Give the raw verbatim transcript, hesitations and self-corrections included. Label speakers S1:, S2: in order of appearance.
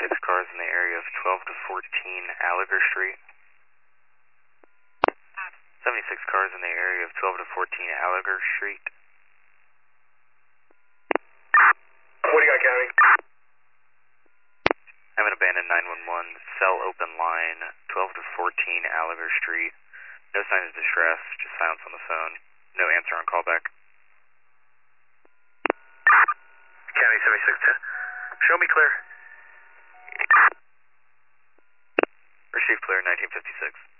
S1: seventy-six cars in the area of twelve to fourteen Alliger Street. seventy-six cars in the area of twelve to fourteen Alliger Street.
S2: What do you got, County?
S1: I'm an abandoned nine one one, cell open line, twelve to fourteen Alliger Street. No signs of distress, just silence on the phone. No answer on callback.
S2: County seventy-six ten. Show me clear.
S1: Received clear, nineteen fifty-six.